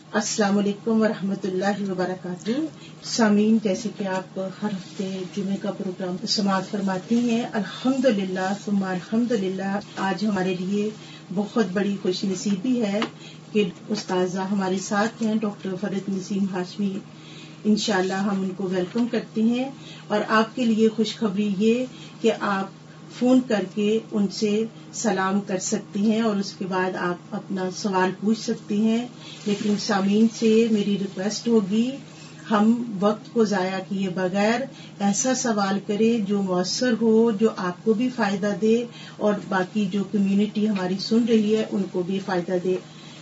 السلام علیکم ورحمۃ اللہ وبرکاتہ. سامعین، جیسے کہ آپ ہر ہفتے جمعے کا پروگرام سماعت فرماتے ہیں، الحمدللہ ثم الحمدللہ، آج ہمارے لیے بہت بڑی خوش نصیبی ہے کہ استاذہ ہمارے ساتھ ہیں، ڈاکٹر فرید نسیم ہاشمی. انشاءاللہ ہم ان کو ویلکم کرتے ہیں، اور آپ کے لیے خوشخبری یہ کہ آپ فون کر کے ان سے سلام کر سکتے ہیں اور اس کے بعد آپ اپنا سوال پوچھ سکتے ہیں. لیکن سامعین سے میری ریکویسٹ ہوگی، ہم وقت کو ضائع کیے بغیر ایسا سوال کریں جو مؤثر ہو، جو آپ کو بھی فائدہ دے اور باقی جو کمیونٹی ہماری سن رہی ہے ان کو بھی فائدہ دے.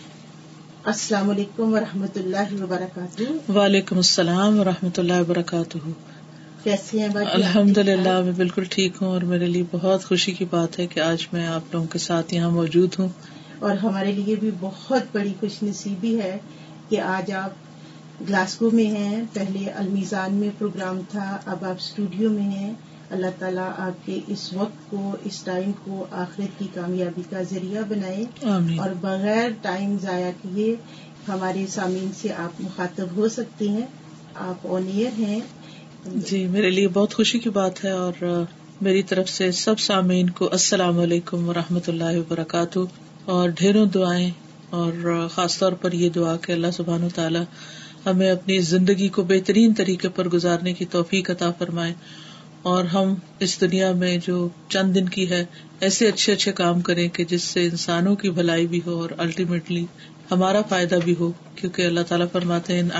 السلام علیکم ورحمۃ اللہ وبرکاتہ. وعلیکم السلام ورحمۃ اللہ وبرکاتہ. کیسے ہیں باجی؟ الحمدللہ میں بالکل ٹھیک ہوں، اور میرے لیے بہت خوشی کی بات ہے کہ آج میں آپ لوگوں کے ساتھ یہاں موجود ہوں. اور ہمارے لیے بھی بہت بڑی خوش نصیبی ہے کہ آج آپ گلاسگو میں ہیں. پہلے المیزان میں پروگرام تھا، اب آپ اسٹوڈیو میں ہیں. اللہ تعالیٰ آپ کے اس وقت کو، اس ٹائم کو آخرت کی کامیابی کا ذریعہ بنائے. آمین. اور بغیر ٹائم ضائع کیے ہمارے سامعین سے آپ مخاطب ہو سکتے ہیں. آپ آن ایئر ہیں. جی، میرے لیے بہت خوشی کی بات ہے، اور میری طرف سے سب سامعین کو السلام علیکم ورحمۃ اللہ وبرکاتہ، اور ڈھیروں دعائیں، اور خاص طور پر یہ دعا کہ اللہ سبحانہ و تعالی ہمیں اپنی زندگی کو بہترین طریقے پر گزارنے کی توفیق عطا فرمائے، اور ہم اس دنیا میں جو چند دن کی ہے ایسے اچھے اچھے کام کریں کہ جس سے انسانوں کی بھلائی بھی ہو اور الٹیمیٹلی ہمارا فائدہ بھی ہو. کیونکہ اللہ تعالیٰ فرماتے ہیں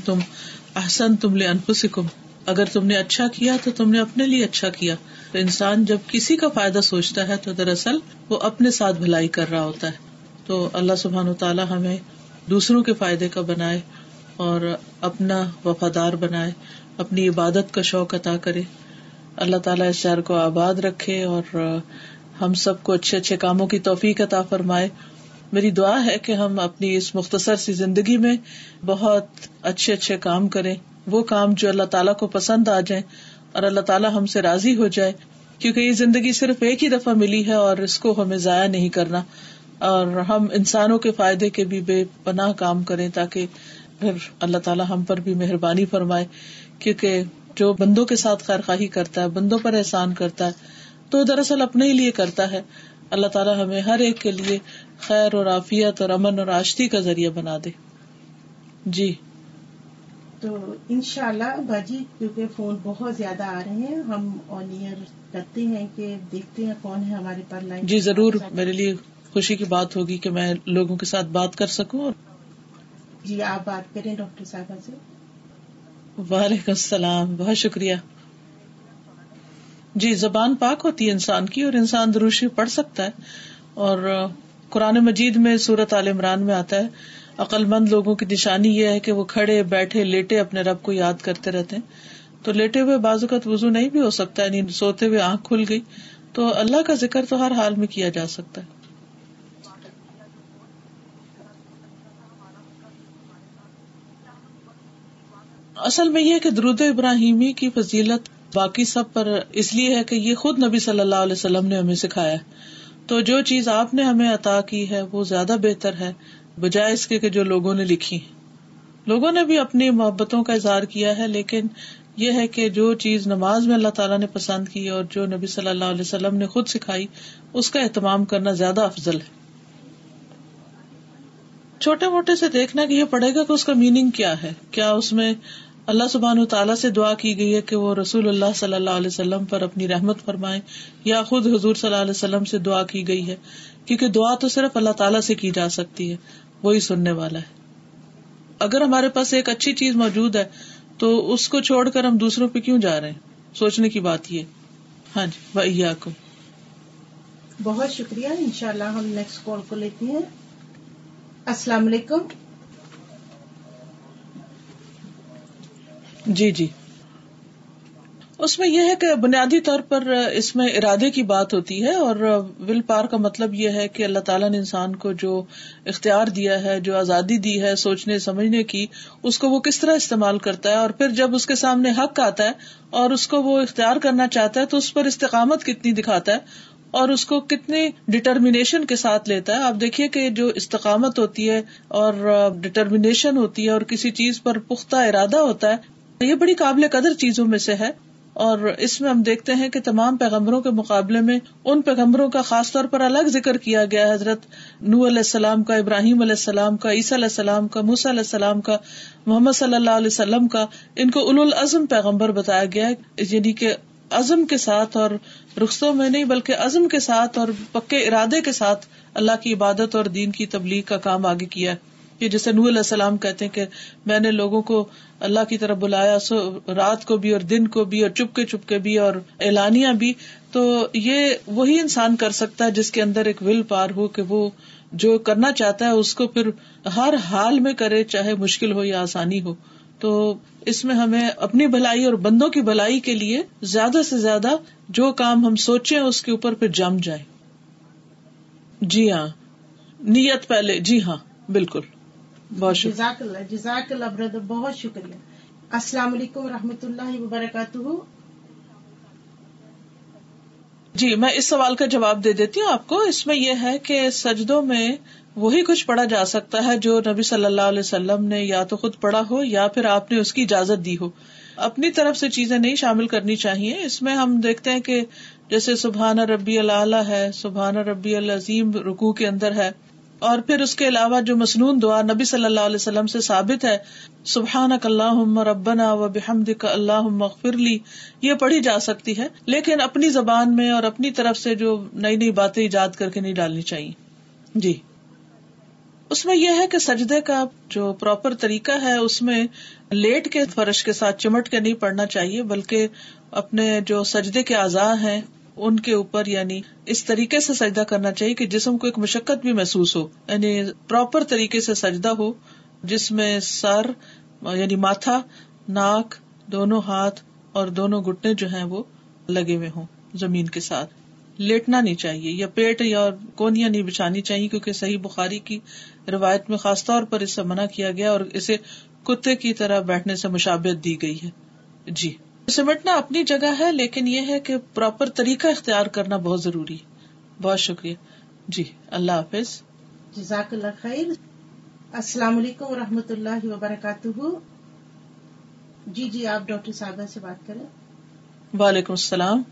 احسنتم لانفسکم، اگر تم نے اچھا کیا تو تم نے اپنے لیے اچھا کیا. تو انسان جب کسی کا فائدہ سوچتا ہے تو دراصل وہ اپنے ساتھ بھلائی کر رہا ہوتا ہے. تو اللہ سبحانہ وتعالی ہمیں دوسروں کے فائدے کا بنائے اور اپنا وفادار بنائے، اپنی عبادت کا شوق عطا کرے. اللہ تعالیٰ اس شہر کو آباد رکھے اور ہم سب کو اچھے اچھے کاموں کی توفیق عطا فرمائے. میری دعا ہے کہ ہم اپنی اس مختصر سی زندگی میں بہت اچھے اچھے کام کریں، وہ کام جو اللہ تعالیٰ کو پسند آ جائیں اور اللہ تعالیٰ ہم سے راضی ہو جائے. کیونکہ یہ زندگی صرف ایک ہی دفعہ ملی ہے اور اس کو ہمیں ضائع نہیں کرنا، اور ہم انسانوں کے فائدے کے بھی بے پناہ کام کریں تاکہ پھر اللہ تعالیٰ ہم پر بھی مہربانی فرمائے. کیونکہ جو بندوں کے ساتھ خیر خواہی کرتا ہے، بندوں پر احسان کرتا ہے، تو دراصل اپنے ہی لیے کرتا ہے. اللہ تعالیٰ ہمیں ہر ایک کے لیے خیر اور عافیت اور امن اور آشتی کا ذریعہ بنا دے. جی تو انشاءاللہ باجی، کیونکہ فون بہت زیادہ آ رہے ہیں، ہم آن ایئر کرتے ہیں کہ دیکھتے ہیں کون ہے ہمارے پاس لائن. جی ضرور، میرے لیے خوشی کی بات ہوگی کہ میں لوگوں کے ساتھ بات کر سکوں. جی آپ بات کریں ڈاکٹر صاحبہ سے. وعلیکم السلام، بہت شکریہ. جی، زبان پاک ہوتی ہے انسان کی، اور انسان درود شریف پڑھ سکتا ہے. اور قرآن مجید میں سورۃ آل عمران میں آتا ہے عقل مند لوگوں کی نشانی یہ ہے کہ وہ کھڑے بیٹھے لیٹے اپنے رب کو یاد کرتے رہتے ہیں. تو لیٹے ہوئے بعض اوقات وضو نہیں بھی ہو سکتا، یعنی سوتے ہوئے آنکھ کھل گئی تو اللہ کا ذکر تو ہر حال میں کیا جا سکتا ہے. اصل میں یہ ہے کہ درود ابراہیمی کی فضیلت باقی سب پر اس لیے ہے کہ یہ خود نبی صلی اللہ علیہ وسلم نے ہمیں سکھایا ہے. تو جو چیز آپ نے ہمیں عطا کی ہے وہ زیادہ بہتر ہے بجائے اس کے کہ جو لوگوں نے لکھی. لوگوں نے بھی اپنی محبتوں کا اظہار کیا ہے، لیکن یہ ہے کہ جو چیز نماز میں اللہ تعالیٰ نے پسند کی اور جو نبی صلی اللہ علیہ وسلم نے خود سکھائی اس کا اہتمام کرنا زیادہ افضل ہے. چھوٹے موٹے سے دیکھنا کہ یہ پڑھے گا کہ اس کا میننگ کیا ہے، کیا اس میں اللہ سبحانہ وتعالیٰ سے دعا کی گئی ہے کہ وہ رسول اللہ صلی اللہ علیہ وسلم پر اپنی رحمت فرمائے، یا خود حضور صلی اللہ علیہ وسلم سے دعا کی گئی ہے. کیونکہ دعا تو صرف اللہ تعالیٰ سے کی جا سکتی ہے، وہی سننے والا ہے. اگر ہمارے پاس ایک اچھی چیز موجود ہے تو اس کو چھوڑ کر ہم دوسروں پہ کیوں جا رہے ہیں؟ سوچنے کی بات یہ. ہاں جی، وَإِيَّاكُمْ. بہت شکریہ. انشاءاللہ ہم نیکسٹ کال کو لیتے ہیں. السلام علیکم. جی اس میں یہ ہے کہ بنیادی طور پر اس میں ارادے کی بات ہوتی ہے، اور ول پاور کا مطلب یہ ہے کہ اللہ تعالیٰ نے انسان کو جو اختیار دیا ہے، جو آزادی دی ہے سوچنے سمجھنے کی، اس کو وہ کس طرح استعمال کرتا ہے. اور پھر جب اس کے سامنے حق آتا ہے اور اس کو وہ اختیار کرنا چاہتا ہے تو اس پر استقامت کتنی دکھاتا ہے، اور اس کو کتنی ڈٹرمینیشن کے ساتھ لیتا ہے. آپ دیکھیے کہ جو استقامت ہوتی ہے اور ڈٹرمینیشن ہوتی ہے اور کسی چیز پر پختہ ارادہ ہوتا ہے، یہ بڑی قابل قدر چیزوں میں سے ہے. اور اس میں ہم دیکھتے ہیں کہ تمام پیغمبروں کے مقابلے میں ان پیغمبروں کا خاص طور پر الگ ذکر کیا گیا ہے. حضرت نوح علیہ السلام کا، ابراہیم علیہ السلام کا، عیسیٰ علیہ السلام کا، موسیٰ علیہ السلام کا، محمد صلی اللہ علیہ وسلم کا. ان کو اولو العزم پیغمبر بتایا گیا ہے، یعنی کہ عزم کے ساتھ اور رخصتوں میں نہیں بلکہ عزم کے ساتھ اور پکے ارادے کے ساتھ اللہ کی عبادت اور دین کی تبلیغ کا کام آگے کیا ہے. کہ جیسے نوح علیہ السلام کہتے ہیں کہ میں نے لوگوں کو اللہ کی طرف بلایا، رات کو بھی اور دن کو بھی اور چپ کے بھی اور اعلانیہ بھی. تو یہ وہی انسان کر سکتا ہے جس کے اندر ایک ول پار ہو کہ وہ جو کرنا چاہتا ہے اس کو پھر ہر حال میں کرے، چاہے مشکل ہو یا آسانی ہو. تو اس میں ہمیں اپنی بھلائی اور بندوں کی بھلائی کے لیے زیادہ سے زیادہ جو کام ہم سوچیں اس کے اوپر پھر جم جائیں. جی ہاں، نیت پہلے. جی ہاں بالکل. بہت شکریہ. جزاک اللہ بردر، بہت شکریہ. السلام علیکم ورحمۃ اللہ وبرکاتہ. جی میں اس سوال کا جواب دے دیتی ہوں آپ کو. اس میں یہ ہے کہ سجدوں میں وہی کچھ پڑھا جا سکتا ہے جو نبی صلی اللہ علیہ وسلم نے یا تو خود پڑھا ہو یا پھر آپ نے اس کی اجازت دی ہو. اپنی طرف سے چیزیں نہیں شامل کرنی چاہیے. اس میں ہم دیکھتے ہیں کہ جیسے سبحان ربی الاعلی ہے، سبحان ربی العظیم رکوع کے اندر ہے، اور پھر اس کے علاوہ جو مسنون دعا نبی صلی اللہ علیہ وسلم سے ثابت ہے، سبحانک اللہم ربنا وبحمدک اللہم اغفر لی، یہ پڑھی جا سکتی ہے، لیکن اپنی زبان میں اور اپنی طرف سے جو نئی نئی باتیں ایجاد کر کے نہیں ڈالنی چاہیے. جی اس میں یہ ہے کہ سجدے کا جو پراپر طریقہ ہے اس میں لیٹ کے فرش کے ساتھ چمٹ کے نہیں پڑھنا چاہیے، بلکہ اپنے جو سجدے کے اعضاء ہیں ان کے اوپر یعنی اس طریقے سے سجدہ کرنا چاہیے کہ جسم کو ایک مشقت بھی محسوس ہو، یعنی پراپر طریقے سے سجدہ ہو جس میں سر یعنی ماتھا، ناک، دونوں ہاتھ اور دونوں گھٹنے جو ہیں وہ لگے ہوئے ہوں زمین کے ساتھ. لیٹنا نہیں چاہیے یا پیٹ یا کونیاں نہیں بچھانی چاہیے، کیونکہ صحیح بخاری کی روایت میں خاص طور پر اس سے منع کیا گیا اور اسے کتے کی طرح بیٹھنے سے مشابہت دی گئی ہے. جی سمٹنا اپنی جگہ ہے، لیکن یہ ہے کہ پراپر طریقہ اختیار کرنا بہت ضروری ہے. بہت شکریہ. جی اللہ حافظ. جزاک اللہ خیر. السلام علیکم ورحمۃ اللہ وبرکاتہ. جی آپ ڈاکٹر صاحبہ سے بات کریں. وعلیکم السلام.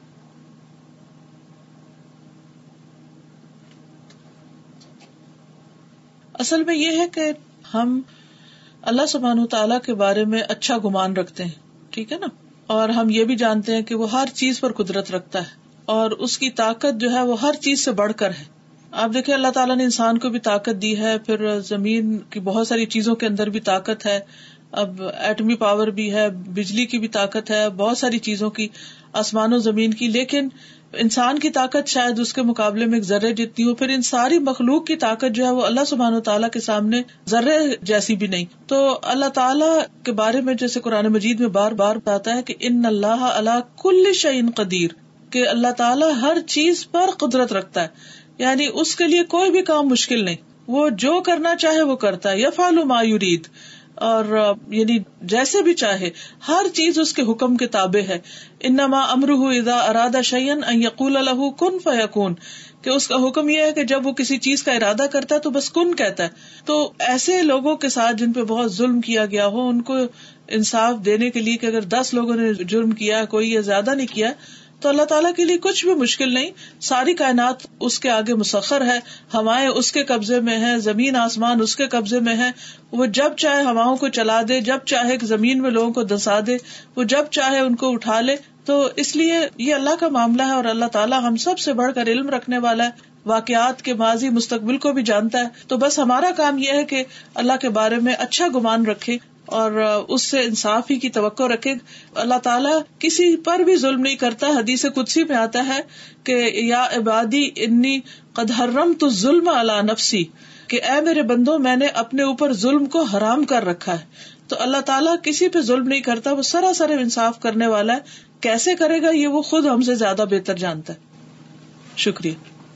اصل میں یہ ہے کہ ہم اللہ سبحانہ تعالیٰ کے بارے میں اچھا گمان رکھتے ہیں، ٹھیک ہے نا، اور ہم یہ بھی جانتے ہیں کہ وہ ہر چیز پر قدرت رکھتا ہے اور اس کی طاقت جو ہے وہ ہر چیز سے بڑھ کر ہے. آپ دیکھیں اللہ تعالیٰ نے انسان کو بھی طاقت دی ہے، پھر زمین کی بہت ساری چیزوں کے اندر بھی طاقت ہے، اب ایٹمی پاور بھی ہے، بجلی کی بھی طاقت ہے، بہت ساری چیزوں کی، آسمان و زمین کی، لیکن انسان کی طاقت شاید اس کے مقابلے میں ایک ذرے جتنی ہو. پھر ان ساری مخلوق کی طاقت جو ہے وہ اللہ سبحانہ و تعالیٰ کے سامنے ذرے جیسی بھی نہیں. تو اللہ تعالیٰ کے بارے میں جیسے قرآن مجید میں بار بار بتاتا ہے کہ ان اللہ علی کل شیء قدیر، کہ اللہ تعالیٰ ہر چیز پر قدرت رکھتا ہے، یعنی اس کے لیے کوئی بھی کام مشکل نہیں، وہ جو کرنا چاہے وہ کرتا ہے. یفعل ما یرید، اور یعنی جیسے بھی چاہے، ہر چیز اس کے حکم کے تابع ہے. انما امرہ اذا اراد شیئا ان یقول له کن فیکون، کہ اس کا حکم یہ ہے کہ جب وہ کسی چیز کا ارادہ کرتا ہے تو بس کن کہتا ہے. تو ایسے لوگوں کے ساتھ جن پہ بہت ظلم کیا گیا ہو، ان کو انصاف دینے کے لیے کہ اگر 10 لوگوں نے جرم کیا، کوئی یہ زیادہ نہیں کیا، تو اللہ تعالیٰ کے لیے کچھ بھی مشکل نہیں. ساری کائنات اس کے آگے مسخر ہے، ہوائیں اس کے قبضے میں ہیں، زمین آسمان اس کے قبضے میں ہے. وہ جب چاہے ہواؤں کو چلا دے، جب چاہے زمین میں لوگوں کو دھسا دے، وہ جب چاہے ان کو اٹھا لے. تو اس لیے یہ اللہ کا معاملہ ہے اور اللہ تعالیٰ ہم سب سے بڑھ کر علم رکھنے والا ہے، واقعات کے ماضی مستقبل کو بھی جانتا ہے. تو بس ہمارا کام یہ ہے کہ اللہ کے بارے میں اچھا گمان رکھے اور اس سے انصاف ہی کی توقع رکھے. اللہ تعالیٰ کسی پر بھی ظلم نہیں کرتا. حدیث قدسی میں آتا ہے کہ یا عبادی انی قد حرمت الظلم علی نفسی، کہ اے میرے بندو میں نے اپنے اوپر ظلم کو حرام کر رکھا ہے. تو اللہ تعالیٰ کسی پہ ظلم نہیں کرتا، وہ سراسر انصاف کرنے والا ہے. کیسے کرے گا یہ وہ خود ہم سے زیادہ بہتر جانتا ہے. شکریہ.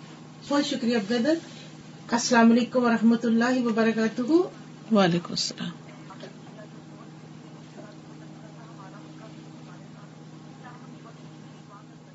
بہت شکریہ بردر. السلام علیکم ورحمۃ اللہ وبرکاتہ. وعلیکم السلام.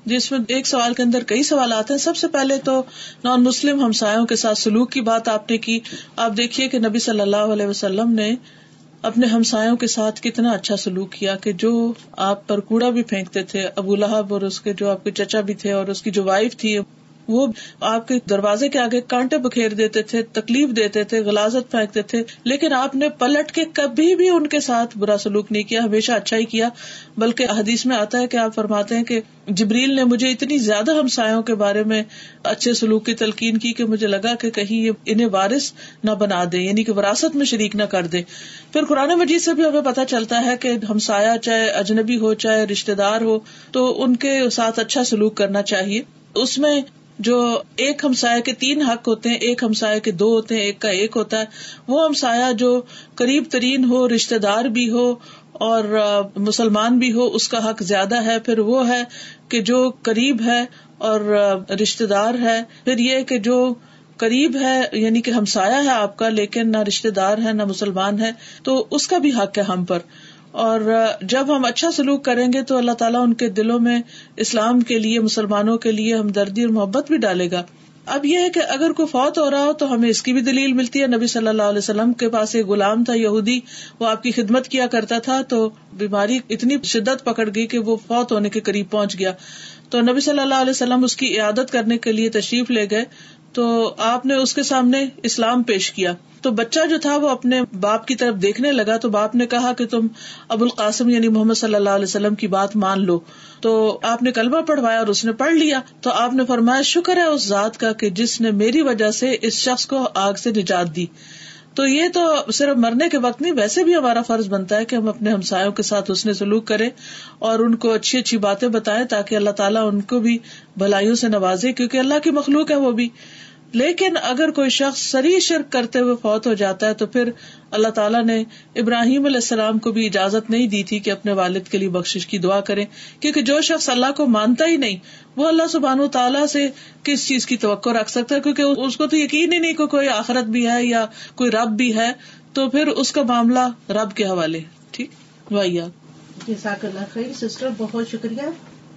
جس میں ایک سوال کے اندر کئی سوالات ہیں. سب سے پہلے تو نان مسلم ہمسایوں کے ساتھ سلوک کی بات آپ نے کی. آپ دیکھیے کہ نبی صلی اللہ علیہ وسلم نے اپنے ہمسایوں کے ساتھ کتنا اچھا سلوک کیا کہ جو آپ پر کوڑا بھی پھینکتے تھے، ابو لہب اور اس کے جو آپ کے چچا بھی تھے اور اس کی جو وائف تھی، وہ آپ کے دروازے کے آگے کانٹے بکھیر دیتے تھے، تکلیف دیتے تھے، غلاظت پھینکتے تھے، لیکن آپ نے پلٹ کے کبھی بھی ان کے ساتھ برا سلوک نہیں کیا، ہمیشہ اچھا ہی کیا. بلکہ حدیث میں آتا ہے کہ آپ فرماتے ہیں کہ جبریل نے مجھے اتنی زیادہ ہمسایوں کے بارے میں اچھے سلوک کی تلقین کی کہ مجھے لگا کہ کہیں یہ انہیں وارث نہ بنا دے، یعنی کہ وراثت میں شریک نہ کر دے. پھر قرآن مجید سے بھی ہمیں پتہ چلتا ہے کہ ہمسایہ چاہے اجنبی ہو چاہے رشتے دار ہو تو ان کے ساتھ اچھا سلوک کرنا چاہیے. اس میں جو ایک ہمسایہ کے 3 حق ہوتے ہیں، ایک ہمسایہ کے 2 ہوتے ہیں، ایک کا 1 ہوتا ہے. وہ ہمسایہ جو قریب ترین ہو، رشتے دار بھی ہو اور مسلمان بھی ہو، اس کا حق زیادہ ہے. پھر وہ ہے کہ جو قریب ہے اور رشتے دار ہے. پھر یہ کہ جو قریب ہے یعنی کہ ہمسایہ ہے آپ کا لیکن نہ رشتے دار ہے نہ مسلمان ہے، تو اس کا بھی حق ہے ہم پر. اور جب ہم اچھا سلوک کریں گے تو اللہ تعالیٰ ان کے دلوں میں اسلام کے لیے، مسلمانوں کے لیے ہمدردی اور محبت بھی ڈالے گا. اب یہ ہے کہ اگر کوئی فوت ہو رہا ہو تو ہمیں اس کی بھی دلیل ملتی ہے. نبی صلی اللہ علیہ وسلم کے پاس ایک غلام تھا یہودی، وہ آپ کی خدمت کیا کرتا تھا، تو بیماری اتنی شدت پکڑ گئی کہ وہ فوت ہونے کے قریب پہنچ گیا. تو نبی صلی اللہ علیہ وسلم اس کی عیادت کرنے کے لیے تشریف لے گئے تو آپ نے اس کے سامنے اسلام پیش کیا. تو بچہ جو تھا وہ اپنے باپ کی طرف دیکھنے لگا تو باپ نے کہا کہ تم ابو القاسم یعنی محمد صلی اللہ علیہ وسلم کی بات مان لو. تو آپ نے کلمہ پڑھوایا اور اس نے پڑھ لیا. تو آپ نے فرمایا شکر ہے اس ذات کا کہ جس نے میری وجہ سے اس شخص کو آگ سے نجات دی. تو یہ تو صرف مرنے کے وقت نہیں، ویسے بھی ہمارا فرض بنتا ہے کہ ہم اپنے ہمسایوں کے ساتھ حسن سلوک کریں اور ان کو اچھی اچھی باتیں بتائیں تاکہ اللہ تعالیٰ ان کو بھی بھلائیوں سے نوازے، کیونکہ اللہ کی مخلوق ہے وہ بھی. لیکن اگر کوئی شخص صریح شرک کرتے ہوئے فوت ہو جاتا ہے تو پھر اللہ تعالیٰ نے ابراہیم علیہ السلام کو بھی اجازت نہیں دی تھی کہ اپنے والد کے لیے بخشش کی دعا کریں، کیونکہ جو شخص اللہ کو مانتا ہی نہیں وہ اللہ سبحانہ وتعالیٰ سے کس چیز کی توقع رکھ سکتا ہے، کیونکہ اس کو تو یقین ہی نہیں کہ کوئی آخرت بھی ہے یا کوئی رب بھی ہے، تو پھر اس کا معاملہ رب کے حوالے. ٹھیک وائیا جزاک اللہ خیر سسٹر، بہت شکریہ.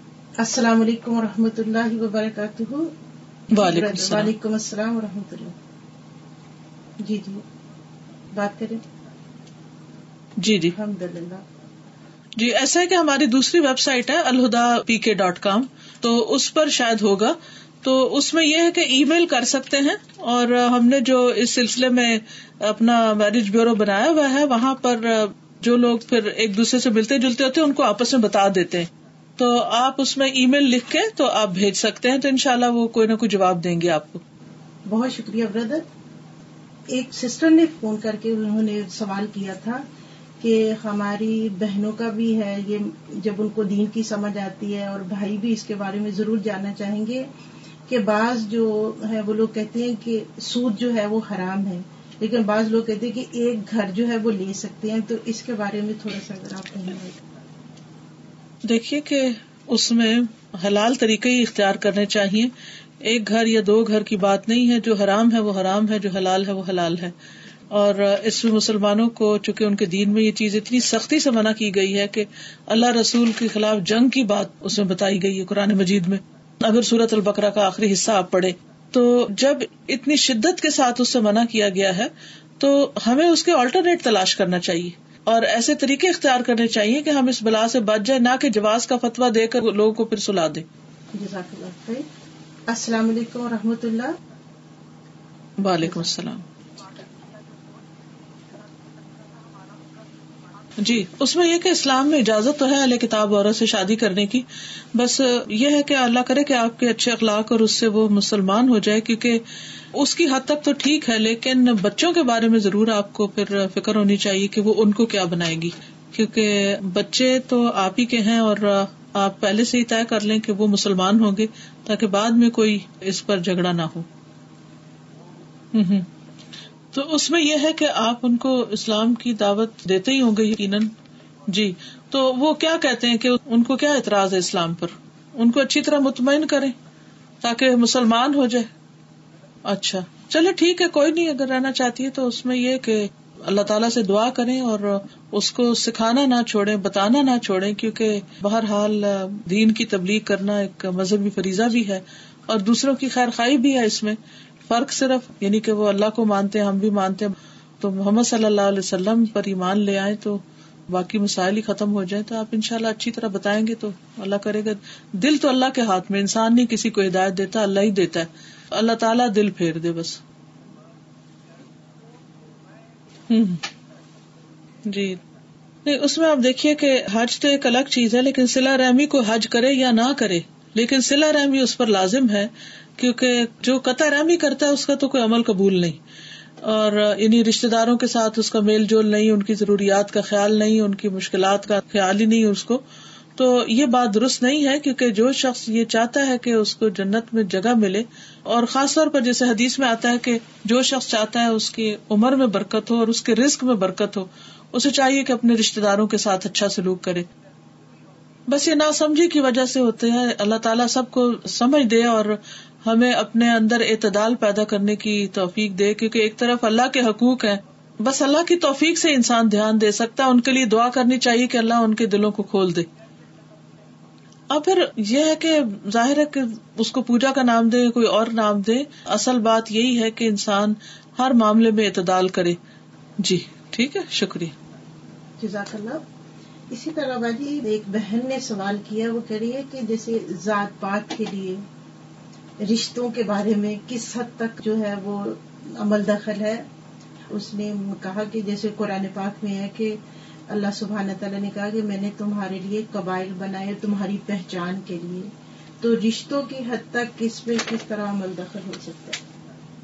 السلام علیکم ورحمۃ اللہ وبرکاتہ. وعلیکم السلام ورحمۃ اللہ. جی بات کریں. جی الحمدللہ. جی ایسا ہے کہ ہماری دوسری ویب سائٹ ہے alhuda.pk.com، تو اس پر شاید ہوگا. تو اس میں یہ ہے کہ ای میل کر سکتے ہیں، اور ہم نے جو اس سلسلے میں اپنا میرج بیورو بنایا ہوا ہے وہاں پر جو لوگ پھر ایک دوسرے سے ملتے جلتے ہوتے ہیں ان کو آپس میں بتا دیتے ہیں. تو آپ اس میں ای میل لکھ کے تو آپ بھیج سکتے ہیں، تو انشاءاللہ وہ کوئی نہ کوئی جواب دیں گے آپ کو. بہت شکریہ بردر. ایک سسٹر نے فون کر کے انہوں نے سوال کیا تھا کہ ہماری بہنوں کا بھی ہے یہ، جب ان کو دین کی سمجھ آتی ہے اور بھائی بھی اس کے بارے میں ضرور جاننا چاہیں گے کہ بعض جو ہے وہ لوگ کہتے ہیں کہ سود جو ہے وہ حرام ہے، لیکن بعض لوگ کہتے ہیں کہ ایک گھر جو ہے وہ لے سکتے ہیں. تو اس کے بارے میں تھوڑا سا اگر آپ کہیں. دیکھیے کہ اس میں حلال طریقے ہی اختیار کرنے چاہیے. ایک گھر یا 2 گھر کی بات نہیں ہے، جو حرام ہے وہ حرام ہے، جو حلال ہے وہ حلال ہے. اور اس میں مسلمانوں کو چونکہ ان کے دین میں یہ چیز اتنی سختی سے منع کی گئی ہے کہ اللہ رسول کے خلاف جنگ کی بات اس میں بتائی گئی ہے قرآن مجید میں. اگر سورۃ البقرہ کا آخری حصہ آپ پڑھیں تو جب اتنی شدت کے ساتھ اس سے منع کیا گیا ہے تو ہمیں اس کے آلٹرنیٹ تلاش کرنا چاہیے اور ایسے طریقے اختیار کرنے چاہیے کہ ہم اس بلا سے بچ جائیں، نہ کہ جواز کا فتویٰ دے کر لوگوں کو پھر سلا دیں. جزاک اللہ خیر. السلام علیکم ورحمۃ اللہ. وعلیکم السلام. جی اس میں یہ کہ اسلام میں اجازت تو ہے اہل کتاب عورت سے شادی کرنے کی، بس یہ ہے کہ اللہ کرے کہ آپ کے اچھے اخلاق اور اس سے وہ مسلمان ہو جائے، کیونکہ اس کی حد تک تو ٹھیک ہے لیکن بچوں کے بارے میں ضرور آپ کو پھر فکر ہونی چاہیے کہ وہ ان کو کیا بنائے گی، کیونکہ بچے تو آپ ہی کے ہیں اور آپ پہلے سے ہی طے کر لیں کہ وہ مسلمان ہوں گے تاکہ بعد میں کوئی اس پر جھگڑا نہ ہو. تو اس میں یہ ہے کہ آپ ان کو اسلام کی دعوت دیتے ہی ہوں گے یقیناً. جی تو وہ کیا کہتے ہیں کہ ان کو کیا اعتراض ہے اسلام پر، ان کو اچھی طرح مطمئن کریں تاکہ مسلمان ہو جائے. اچھا چلے ٹھیک ہے، کوئی نہیں، اگر رہنا چاہتی ہے تو اس میں یہ کہ اللہ تعالیٰ سے دعا کریں اور اس کو سکھانا نہ چھوڑیں، بتانا نہ چھوڑیں، کیونکہ بہرحال دین کی تبلیغ کرنا ایک مذہبی فریضہ بھی ہے اور دوسروں کی خیر خواہی بھی ہے. اس میں فرق صرف یعنی کہ وہ اللہ کو مانتے ہیں، ہم بھی مانتے ہیں، تو محمد صلی اللہ علیہ وسلم پر ایمان لے آئیں تو باقی مسائل ہی ختم ہو جائیں. تو آپ انشاءاللہ اچھی طرح بتائیں گے تو اللہ کرے گا. دل تو اللہ کے ہاتھ میں، انسان نہیں کسی کو ہدایت دیتا، اللہ ہی دیتا ہے. اللہ تعالیٰ دل پھیر دے بس. جی نہیں، اس میں آپ دیکھیے کہ حج تو ایک الگ چیز ہے، لیکن صلہ رحمی کو حج کرے یا نہ کرے، لیکن صلہ رحمی اس پر لازم ہے، کیونکہ جو قطع رحمی کرتا ہے اس کا تو کوئی عمل قبول نہیں، اور انہیں رشتہ داروں کے ساتھ اس کا میل جول نہیں، ان کی ضروریات کا خیال نہیں، ان کی مشکلات کا خیال ہی نہیں اس کو. تو یہ بات درست نہیں ہے، کیونکہ جو شخص یہ چاہتا ہے کہ اس کو جنت میں جگہ ملے، اور خاص طور پر جیسے حدیث میں آتا ہے کہ جو شخص چاہتا ہے اس کی عمر میں برکت ہو اور اس کے رزق میں برکت ہو، اسے چاہیے کہ اپنے رشتہ داروں کے ساتھ اچھا سلوک کرے. بس یہ ناسمجھی کی وجہ سے ہوتے ہیں. اللہ تعالیٰ سب کو سمجھ دے اور ہمیں اپنے اندر اعتدال پیدا کرنے کی توفیق دے، کیونکہ ایک طرف اللہ کے حقوق ہیں، بس اللہ کی توفیق سے انسان دھیان دے سکتا ہے. ان کے لیے دعا کرنی چاہیے کہ اللہ ان کے دلوں کو کھول دے. اور پھر یہ ہے کہ ظاہر ہے کہ اس کو پوجا کا نام دے، کوئی اور نام دے، اصل بات یہی ہے کہ انسان ہر معاملے میں اعتدال کرے. جی ٹھیک ہے، شکریہ، جزاک اللہ. اسی طرح باجی ایک بہن نے سوال کیا، وہ کہہ رہی ہے کہ جیسے ذات پات کے لیے رشتوں کے بارے میں کس حد تک جو ہے وہ عمل دخل ہے. اس نے کہا کہ جیسے قرآن پاک میں ہے کہ اللہ سبحانہ تعالیٰ نے کہا کہ میں نے تمہارے لیے قبائل بنائے تمہاری پہچان کے لیے، تو رشتوں کی حد تک اس میں کس طرح عمل دخل ہو سکتا ہے؟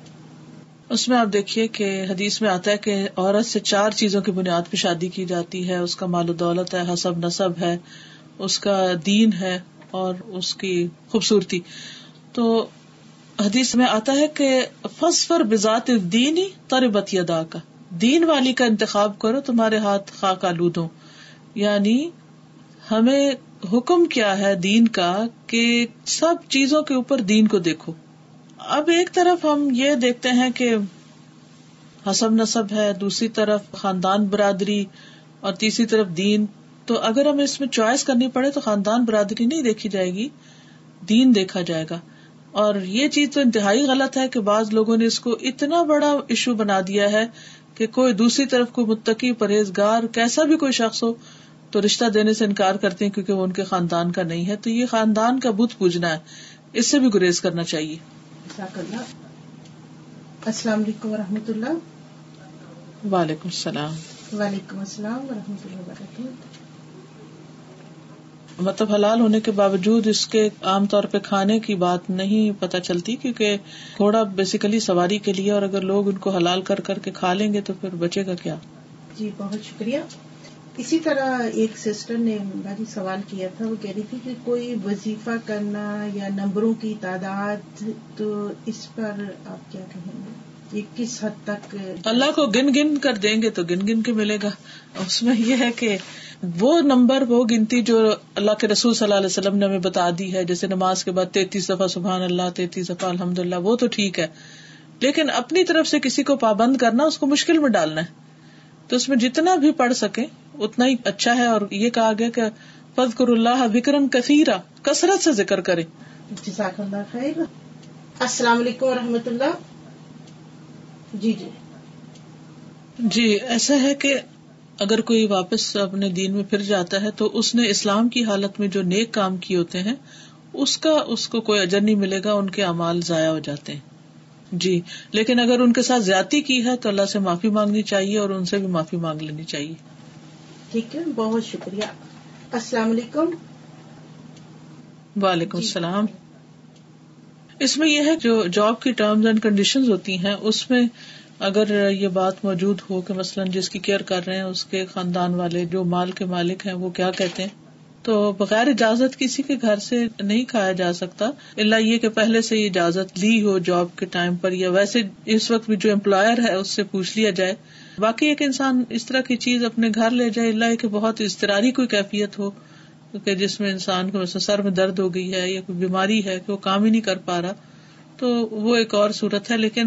اس میں آپ دیکھیے کہ حدیث میں آتا ہے کہ عورت سے 4 چیزوں کی بنیاد پہ شادی کی جاتی ہے. اس کا مال و دولت ہے، حسب نسب ہے، اس کا دین ہے اور اس کی خوبصورتی. تو حدیث میں آتا ہے کہ فاظفر بذات الدین تربت یداک، دین والی کا انتخاب کرو تمہارے ہاتھ خاک آلود ہوں. یعنی ہمیں حکم کیا ہے دین کا کہ سب چیزوں کے اوپر دین کو دیکھو. اب ایک طرف ہم یہ دیکھتے ہیں کہ حسب نسب ہے، دوسری طرف خاندان برادری، اور تیسری طرف دین. تو اگر ہمیں اس میں چوائس کرنی پڑے تو خاندان برادری نہیں دیکھی جائے گی، دین دیکھا جائے گا. اور یہ چیز تو انتہائی غلط ہے کہ بعض لوگوں نے اس کو اتنا بڑا ایشو بنا دیا ہے کہ کوئی دوسری طرف کوئی متقی پرہیزگار کیسا بھی کوئی شخص ہو تو رشتہ دینے سے انکار کرتے ہیں کیونکہ وہ ان کے خاندان کا نہیں ہے. تو یہ خاندان کا بت پوجنا ہے، اس سے بھی گریز کرنا چاہیے. السلام علیکم ورحمۃ اللہ. وعلیکم السلام. وعلیکم السلام ورحمۃ اللہ وبرکاتہ. مطلب حلال ہونے کے باوجود اس کے عام طور پہ کھانے کی بات نہیں پتہ چلتی، کیونکہ گھوڑا بیسیکلی سواری کے لیے، اور اگر لوگ ان کو حلال کر کر کے کھا لیں گے تو پھر بچے گا کیا. جی بہت شکریہ. اسی طرح ایک سسٹر نے بھائی سوال کیا تھا، وہ کہہ رہی تھی کہ کوئی وظیفہ کرنا یا نمبروں کی تعداد، تو اس پر آپ کیا کہیں گے؟ یہ کس حد تک اللہ کو گن گن کر دیں گے تو گن گن کے ملے گا. اس میں یہ ہے کہ وہ نمبر، وہ گنتی جو اللہ کے رسول صلی اللہ علیہ وسلم نے ہمیں بتا دی ہے، جیسے نماز کے بعد 33 دفعہ سبحان اللہ، 33 دفعہ الحمدللہ، وہ تو ٹھیک ہے، لیکن اپنی طرف سے کسی کو پابند کرنا، اس کو مشکل میں ڈالنا ہے. تو اس میں جتنا بھی پڑھ سکیں اتنا ہی اچھا ہے. اور یہ کہا گیا کہ فاذکروا اللہ ذکرا کثیرا، کثرت سے ذکر کریں. جزاک اللہ خیر. السلام علیکم ورحمۃ اللہ. جی ایسا ہے کہ اگر کوئی واپس اپنے دین میں پھر جاتا ہے تو اس نے اسلام کی حالت میں جو نیک کام کیے ہوتے ہیں اس کو کوئی اجر نہیں ملے گا، ان کے اعمال ضائع ہو جاتے ہیں. جی لیکن اگر ان کے ساتھ زیادتی کی ہے تو اللہ سے معافی مانگنی چاہیے اور ان سے بھی معافی مانگ لینی چاہیے. ٹھیک ہے، بہت شکریہ. السلام علیکم. وعلیکم السلام. اس میں یہ ہے جو جاب کی ٹرمز اینڈ کنڈیشنز ہوتی ہیں اس میں اگر یہ بات موجود ہو کہ مثلاً جس کی کیئر کر رہے ہیں اس کے خاندان والے جو مال کے مالک ہیں وہ کیا کہتے ہیں، تو بغیر اجازت کسی کے گھر سے نہیں کھایا جا سکتا، الا یہ کہ پہلے سے یہ اجازت لی ہو جاب کے ٹائم پر، یا ویسے اس وقت بھی جو امپلائر ہے اس سے پوچھ لیا جائے. باقی ایک انسان اس طرح کی چیز اپنے گھر لے جائے، الا کہ بہت اضطراری کوئی کیفیت ہو کہ جس میں انسان کو مثلا سر میں درد ہو گئی ہے یا کوئی بیماری ہے کہ وہ کام ہی نہیں کر پا رہا، تو وہ ایک اور صورت ہے. لیکن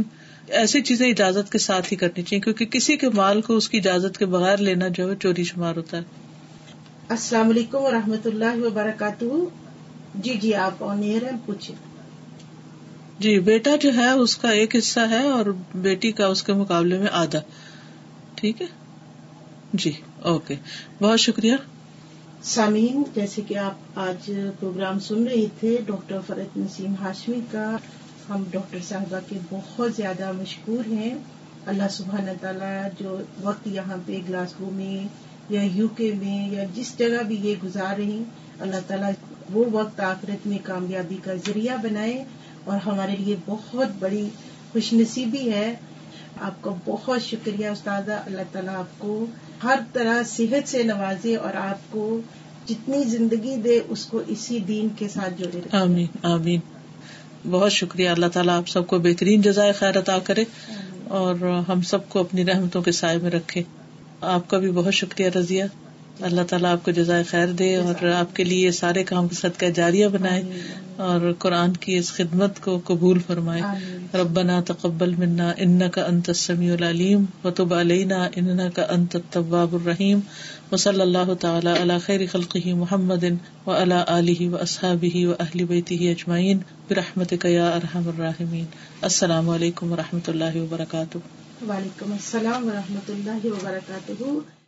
ایسی چیزیں اجازت کے ساتھ ہی کرنی چاہیے، کیونکہ کسی کے مال کو اس کی اجازت کے بغیر لینا جو ہے چوری شمار ہوتا ہے۔ السلام علیکم ورحمۃ اللہ وبرکاتہ۔ جی آپ آن ایئر ہیں، پوچھیں۔ جی، بیٹا جو ہے اس کا ایک حصہ ہے اور بیٹی کا اس کے مقابلے میں آدھا، ٹھیک ہے جی، اوکے، بہت شکریہ۔ سامعین، جیسے کہ آپ آج پروگرام سن رہے تھے ڈاکٹر فرحت نسیم ہاشمی کا، ہم ڈاکٹر صاحبہ کے بہت زیادہ مشکور ہیں۔ اللہ سبحانہ تعالیٰ جو وقت یہاں پہ گلاسگو میں یا UK میں یا جس جگہ بھی یہ گزار رہی، اللہ تعالیٰ وہ وقت آخرت میں کامیابی کا ذریعہ بنائے، اور ہمارے لیے بہت بڑی خوش نصیبی ہے۔ آپ کا بہت شکریہ استاذہ، اللہ تعالیٰ آپ کو ہر طرح صحت سے نوازے اور آپ کو جتنی زندگی دے اس کو اسی دین کے ساتھ جوڑے رکھے۔ آمین آمین، بہت شکریہ، اللہ تعالیٰ آپ سب کو بہترین جزائے خیر عطا کرے اور ہم سب کو اپنی رحمتوں کے سائے میں رکھے۔ آپ کا بھی بہت شکریہ رضیہ، اللہ تعالیٰ آپ کو جزائے خیر دے اور آپ کے لیے سارے کام کو صدقہ جاریہ بنائے اور قرآن کی اس خدمت کو قبول فرمائے۔ ربنا تقبل منا انک انت السمیع العلیم وتب علینا انک انت التواب الرحیم، وصلی اللہ تعالی علی خیر خلقہ محمد وعلی آلہ واصحابہ واہل بیتہ اجمعین برحمتک یا ارحم الراحمین۔ السلام علیکم ورحمۃ اللہ وبرکاتہ۔ وعلیکم السلام ورحمۃ اللہ وبرکاتہ۔